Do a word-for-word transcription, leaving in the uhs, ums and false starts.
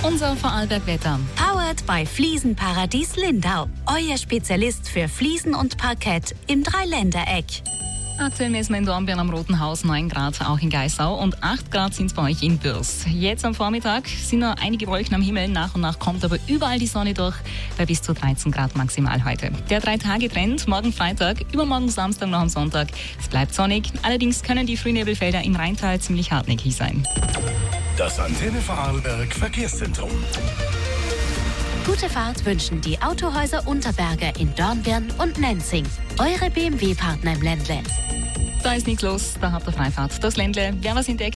Unser Vorarlberg-Wetter. Powered by Fliesenparadies Lindau. Euer Spezialist für Fliesen und Parkett im Dreiländereck. Aktuell messen wir in Dornbirn am Roten Haus neun Grad, auch in Geissau, und acht Grad sind es bei euch in Bürs. Jetzt am Vormittag sind noch einige Wolken am Himmel, nach und nach kommt aber überall die Sonne durch, bei bis zu dreizehn Grad maximal heute. Der Drei-Tage-Trend, morgen Freitag, übermorgen Samstag noch am Sonntag. Es bleibt sonnig, allerdings können die Frühnebelfelder im Rheintal ziemlich hartnäckig sein. Das Antenne Vorarlberg Verkehrszentrum. Gute Fahrt wünschen die Autohäuser Unterberger in Dornbirn und Nenzing. Eure B M W-Partner im Ländle. Da ist nichts los, da habt ihr Freifahrt. Das Ländle, wer was entdeckt,